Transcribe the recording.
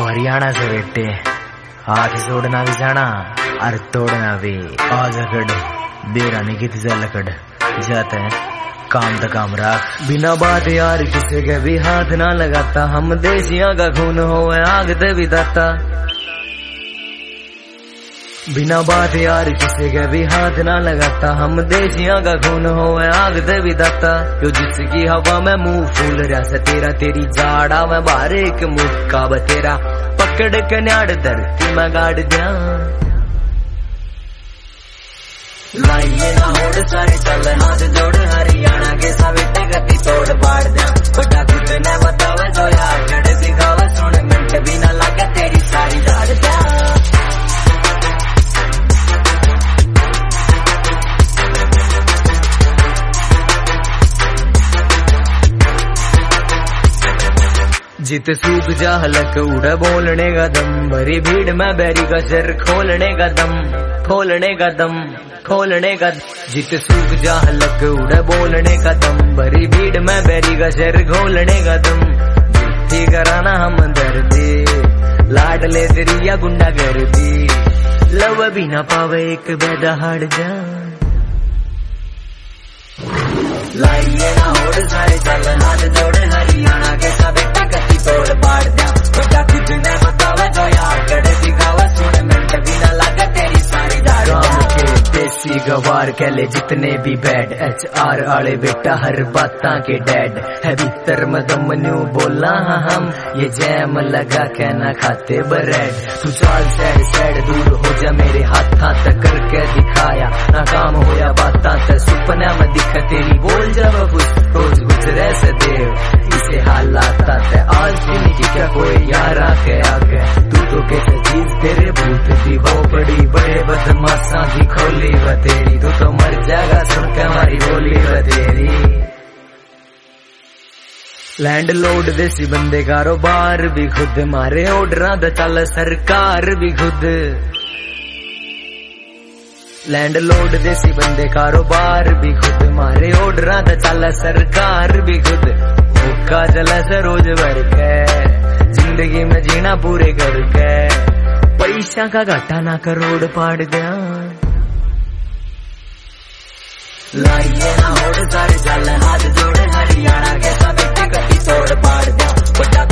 हरियाणा से बेटे, हाथ जोड़ना भी जाना और तोड़ना भी। आज अकड़ बेरा नहीं कित लकड़ जाते हैं काम तो काम रख। बिना बात यार किसी के भी हाथ ना लगाता, हम देशियां का खून हो आग दे भी दाता। बिना बात यार किसी के भी हाथ ना लगाता, हम देशियां का खून हो आग दे भी दाता। जो जिसकी हवा में मुंह फूल रहा से तेरा, तेरी जाड़ा में बाहर एक मुक्का बतेरा। पकड़ के न्याड़ धरती में गाड़ दिया, लाइए ना होड़ सारे चल हाथ जोड़। हरियाणा के सवेटे गति तोड़ पाड़ दिया, बड़ा कुछ न बतावे जो यार चढ़ दिखावा। सुन मिनट भी ना लगे तेरी सारी झाड़ दिया। जित सूख जा हलक उड़ बोलने का दम, भरी भीड़ में बैरी का सिर खोलने का दम, खोलने का दम, खोलने का। जित सूख जा हलक उड़ बोलने का दम, भरी भीड़ में बैरी का सिर खोलने का दम। जित्ती कराना हम दर्दी, लाड ले तेरी या गुंडा कर दी। लव भी ना पावे एक बेदा हट जा, लाइए ना होड़ सारे चल हाथ जोड़। हरियाणा के सवेटे गति तोड़ पाड़ दिया, बड़ा कुछ न बतावे जो यार चढ़ दिखावा। सुन मिनट भी ना लगे तेरी सारी झाड़। गांव के देसी गवार कहले जितने भी बैड, HR आले बेटा हर बातां के डैड है। भीतर मदम न्यू बोला हम, ये जैम लगा के ना खाते ब्रेड। तू चाल सैड सैड दूर हो जा मेरे हाथा तक करके दिखाया। ना काम होया बातां ते सुपना में दिखा तेरी बोल जब रोज गुजरे से देव। इसे हालात ते आज दिन की क्या कोई यारा के आगे। तू तो कैसे चीज तेरे भूत थी वो बड़ी बड़े बदमाशा की खोली व तेरी। तू तो मर जाएगा सुन के हमारी बोली व तेरी। लैंड लोड देसी बंदे कारोबार भी खुद, मारे ऑर्डर द चल सरकार भी खुद। लैंड लोड देसी बंदे कारोबार भी खुद, मारे ऑर्डर द चल सरकार भी खुद। भूखा जला से रोज भर के, जिंदगी में जीना पूरे करके। पैसा का घाटा ना करोड़ पाड़ दिया, लाइए ना होड़ सारे चल हाथ जोड़। हरियाणा के सवेटे गति तोड़ पाड़ दिया, बड़ा